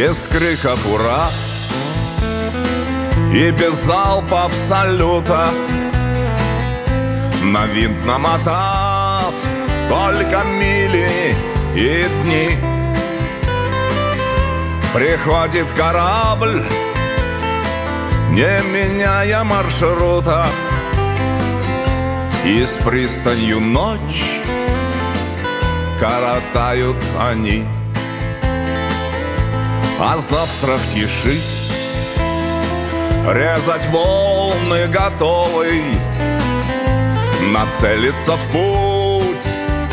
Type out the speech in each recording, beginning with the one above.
без криков «Ура!» и без залпов салюта, на винт намотав только мили и дни. Приходит корабль, не меняя маршрута, и с пристанью ночь коротают они. А завтра в тиши резать волны готовый, нацелиться в путь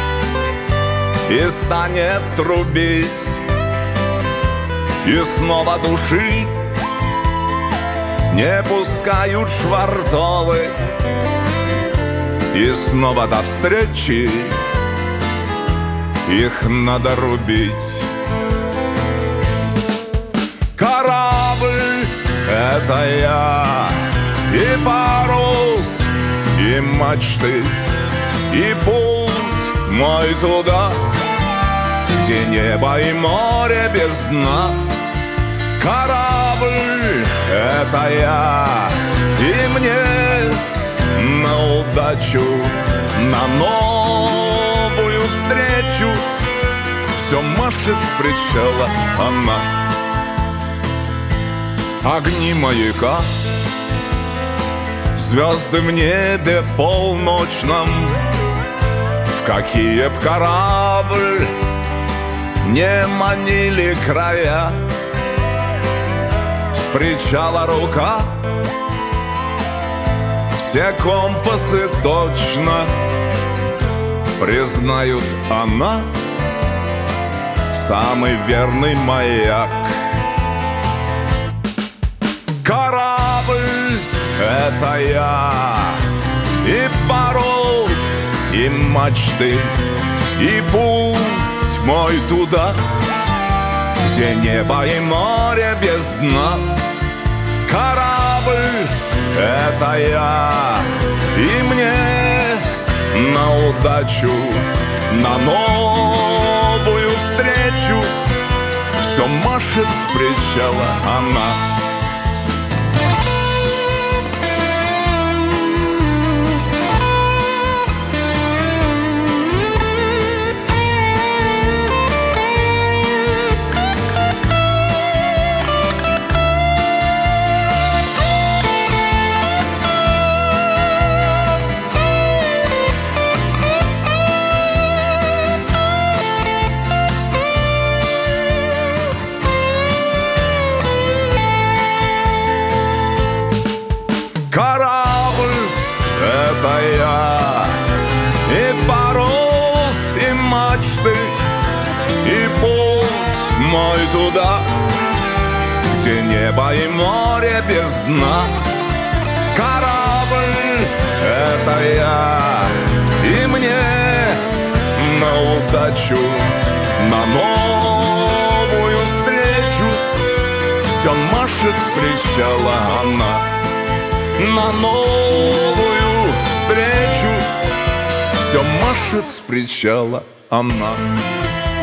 и станет трубить. И снова души не пускают швартовы, и снова до встречи их надо рубить. Корабль — это я, и парус, и мачты, и путь мой туда, где небо и море без дна. Корабль — это я, и мне на удачу, на новую встречу все машет с причала она. Огни маяка, звезды в небе полночном, в какие б корабль не манили края. С причала рука, все компасы точно признают, она самый верный маяк. Корабль — это я, и парус, и мачты, и путь мой туда, где небо и море без дна. Корабль — это я, и мне на удачу, на новую встречу все машет с причала она. Корабль — это я, и парус, и мачты, и путь мой туда, где небо и море без дна. Корабль — это я, и мне на удачу, на новую встречу все машет с причала она. На новую встречу все машет с причала она.